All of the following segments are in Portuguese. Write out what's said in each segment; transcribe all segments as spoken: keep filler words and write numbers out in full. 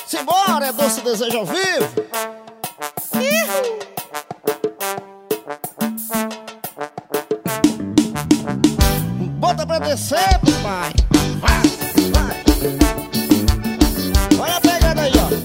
Simbora, é Doce Desejo ao vivo. Ihu. Bota pra descer, papai. Vai, vai. Olha a pegada aí, ó.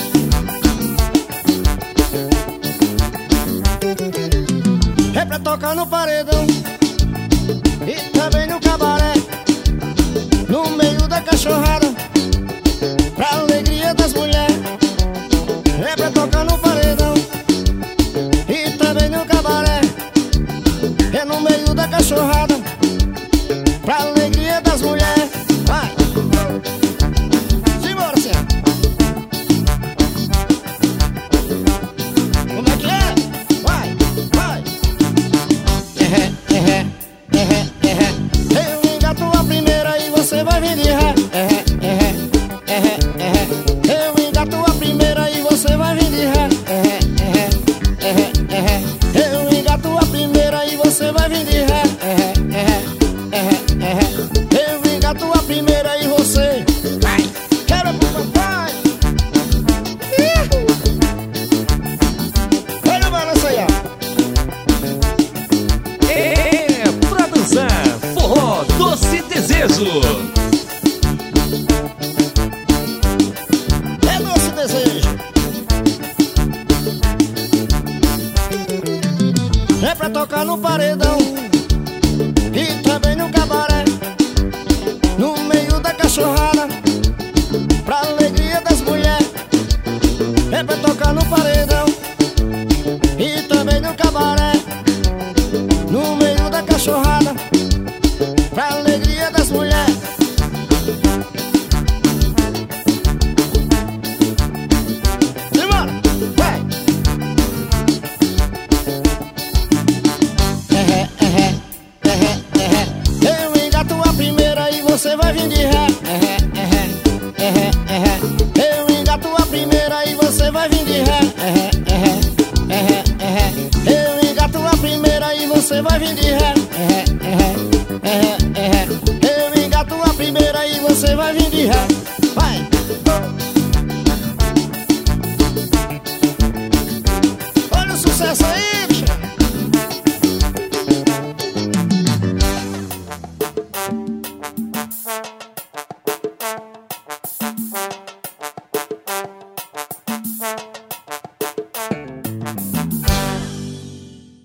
É pra tocar no paredão e também no cabaré, no meio da cachorrada, pra alegria das mulheres. É pra tocar no paredão e também no cabaré, é no meio da cachorrada, pra alegria das mulheres. Vai! Simbora, senhor! Como é que é? Vai! Vai! É, é, é, é, é. Eu engato a primeira e você vai vir de ré. É, é, é, é, é. Eu engato a primeira e você vai vir de ré. É, é, é, é, é. Eu engato a primeira e você vai vir de ré. É, é, é, é. Eu engato a primeira e você vai. Quero pro papai. Ihu. Olha o balanço aí, ó. É pra dançar, forró Doce Desejo. É Doce Desejo. É pra tocar no paredão e também no cabaré, no meio da cachorrada, pra alegria das mulheres. É pra tocar no paredão e também no cabaré, no meio da cachorrada, pra alegria das mulheres. Simbora, vai! É, é, é, é, é. Eu engato a primeira e você vai vir de ré. É,